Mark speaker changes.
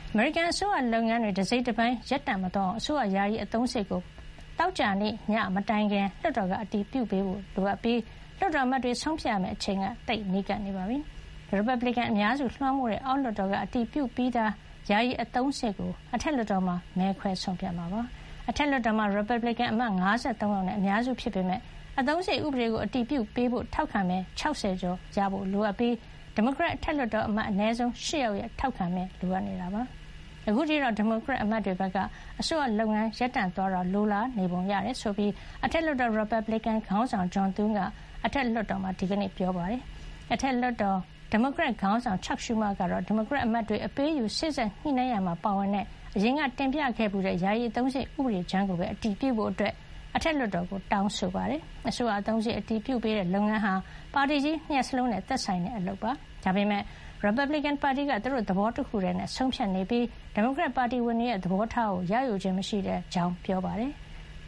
Speaker 1: အမေရိကန်အစိုးရလုပ်ငန်းတွေတစိတ်တပိုင်းရပ်တန့်မသွားအောင်အစိုးရယာယီအသုံးစရိတ်ကိုသောကြာနေ့ညမတိုင်ခင်လွှတ်တော်ကအတည်ပြုပေးဖို့လိုအပ်ပြီးလွှတ်တော်အမတ်တွေဆုံးဖြတ်ရမယ့်အချိန်ကသိပ်နီးကပ်နေပါပြီ။ ရီပတ်ဘလစ်ကန်အများစုလွှမ်းမိုးတဲ့အောက်လွှတ်တော်ကအတည်ပြုပြီးသားယာယီအသုံးစရိတ်ကိုအထက်လွှတ်တော်မှာမဲခွဲဆုံးဖြတ်မှာပါ။အထက်လွှတ်တော်မှာရီပတ်ဘလစ်ကန်အမတ်53ယောက်နဲ့အများစုဖြစ်ပေမယ့်အသုံးစရိတ်ဥပဒေကိုအတည်ပြုပေးဖို့ထောက်ခံမဲ60ကျော်ရဖို့လိုအပ်ပြီးဒီမိုကရက်အထက်လွှတ်တော်အမတ်အနည်းဆုံး8ယောက်ရဲ့ထောက်ခံမဲလိုအပ်နေတာပါ။အခုထိတော့ဒီမိုကရက်အမတ်တွေဘက်ကအစိုးရလုပ်ငန်းရပ်တန့်သွားတာလိုလားနေပုံရတယ်ဆိုပြီးအထက်လွှတ်တော်ရီပတ်ဘလစ်ကန်ခေါင်းဆောင်ဂျွန်သူးကအထက်လွှတ်တော်မှာဒီကနေ့ပြောပါတယ်။အထက်လွှတ်တော်ဒီမိုကရက်ခေါင်းဆောင်ချက်ရှူမာကတော့ဒီမိုကရက်အမတ်တွေအပေးယူစေ့စပ်ညှိနှိုင်းရမှာပါဝင်တဲ့အရင်ကတင်ပြခဲ့မှုတဲ့ယာယီအသုံးစရိတ်ဥပဒေကြမ်းကိုပဲအတည်ပြုဖို့အတွက်အထက်လွှတ်တော်ကိုတောင်းဆိုပါတယ်။အစိုးရအသုံးစရိတ်အတည်ပြုပေးတဲ့လုပ်ငန်းဟာပါတီကြီး2ရပ်စလုံးနဲ့သက်ဆိုင်တဲ့အလုပ်ပါ။ဒါပေမဲ့ရီပတ်ဘလစ်ကန်ပါတီကသူတို့သဘောတူခုတည်းနဲ့ဆုံးဖြတ်နေပြီးဒီမိုကရက်ပါတီဝင်တွေရဲ့သဘောထားကိုရယူခြင်းမရှိတဲ့အကြောင်းပြောပါတယ်။